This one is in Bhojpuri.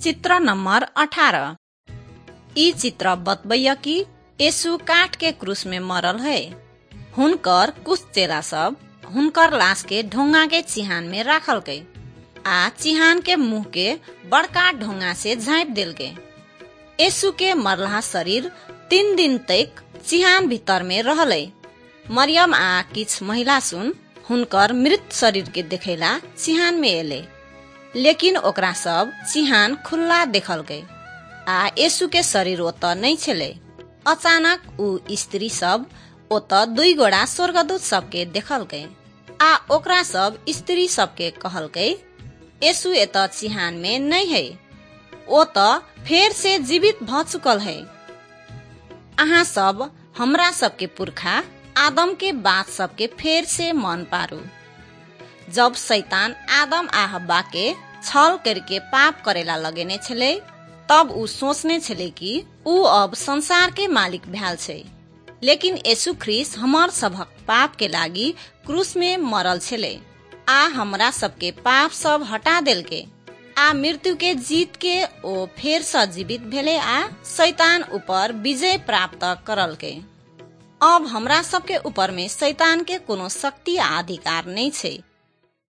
चित्र नंबर 18। ई चित्र बतबैया कि यीशु काठ के क्रूस में मरल है। हुनकर कुछ चेला सब हुनकर लाश के ढोंगा के चिहान में राखल गए आ चिहान के मुंह के बड़का ढोंगा से झाँप दिल गए। यीशु के मरला शरीर 3 दिन तक चिहान भीतर में रहले। मरियम आ किछ महिला सुन हुनकर मृत शरीर के देखेला चिहान में एले, लेकिन ओकरा सब चिहान खुल्ला देखल गए आ यीशु के शरीर ओत नहीं छले। अचानक उ स्त्री सब ओत 2 गोड़ा स्वर्गदूत सबके देखल गए आ ओकरा सब स्त्री सबके कहल गए यीशु एत चिहान में नहीं है, ओ त फेर से जीवित भ चुकल है। अहाँ सब हमरा सबके पुरखा आदम के बात सबके फेर से मन पारू। जब शैतान आदम आ हव्वा के छल करके पाप करेला लगेने छले, तब उ सोचने छले कि उ अब संसार के मालिक भैल छे। लेकिन यीशु ख्रीस्ट हमर सबक पाप के लागी क्रूस में मरल छले आ हमरा सबके पाप सब हटा देल के आ मृत्यु के जीत के ओ फेर से जीवित भेले आ शैतान ऊपर विजय प्राप्त करल के। अब हमरा सबके ऊपर में शैतान के कोनो शक्ति आ अधिकार नहीं छे।